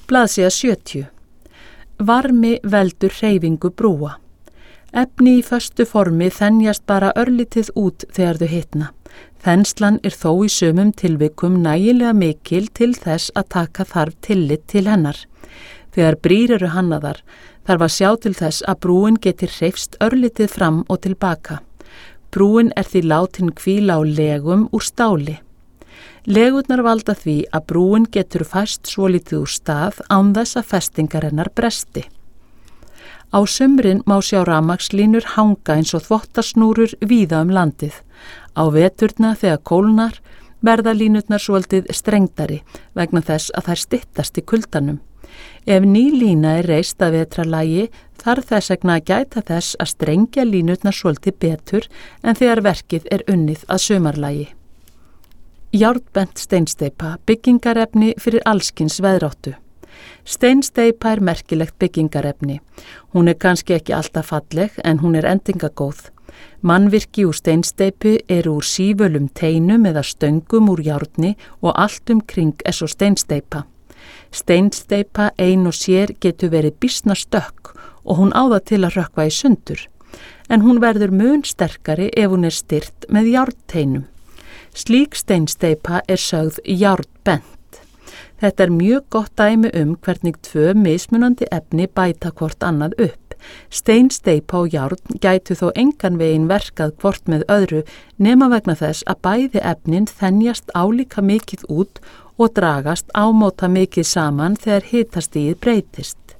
Blaðsíða 70. Varmi veldur hreyfingu brúa. Efni í föstu formi þenjast bara örlítið út þegar þau hitna. Þenslan þó í sumum tilvikum nægilega mikil til þess að taka þarf tillit til hennar. Þegar brýr eru hannaðar, þarf að sjá til þess að brúin geti hreyfst örlítið fram og tilbaka. Brúin því látin hvíla á legum úr stáli. Legurnar valda því að brúin getur fæst svolítið úr stað án þess að festingar hennar bresti. Á sumrin má sjá rafmagnslínur hanga eins og þvottasnúrur víða landið. Á veturna þegar kólnar verða línurnar svolítið strengdari vegna þess að þær styttast í kuldanum. Ef ný lína reist að vetralagi þarf þess vegna að gæta þess að strengja línurnar svolítið betur en þegar verkið unnið að sumarlagi. Járnbent steinsteypa, byggingarefni fyrir allskyns veðráttu. Steinsteypa merkilegt byggingarefni. Hún kannski ekki alltaf falleg en hún endingagóð. Mannvirki úr steinsteypu úr sífölum teinum eða stöngum úr járni og allt kring svo steinsteypa. Steinsteypa ein og sér getur verið býsna stökk og hún á það til að rökkva í sundur. En hún verður mun sterkari ef hún styrt með járnteinum. Slík steinsteypa sögð járnbent. Þetta mjög gott dæmi hvernig tvö mismunandi efni bæta hvort annað upp. Steinsteypa og járn gætu þó engan veginn verkað hvort með öðru nema vegna þess að bæði efnin þenjast álíka mikið út og dragast ámóta mikið saman þegar hitastigið breytist.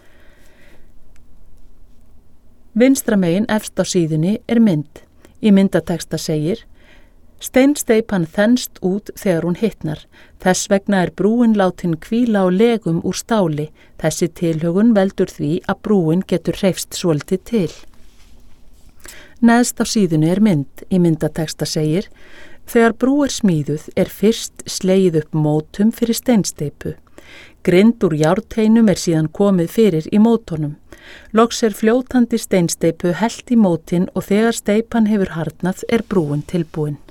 Vinstra megin efst á síðunni mynd. Í myndateksta segir: Steinsteypan þenst út þegar hún hitnar. Þess vegna brúin látin hvíla á legum úr stáli. Þessi tilhögun veldur því að brúin getur hreyfst svolítið til. Neðst á síðunni mynd. Í myndateksta segir: Þegar brú smíðuð fyrst slegið upp mótum fyrir steinsteypu. Grind úr járnteinum síðan komið fyrir í mótunum. Loks fljótandi steinsteypu hellt í mótin og þegar steypan hefur harðnað brúin tilbúin.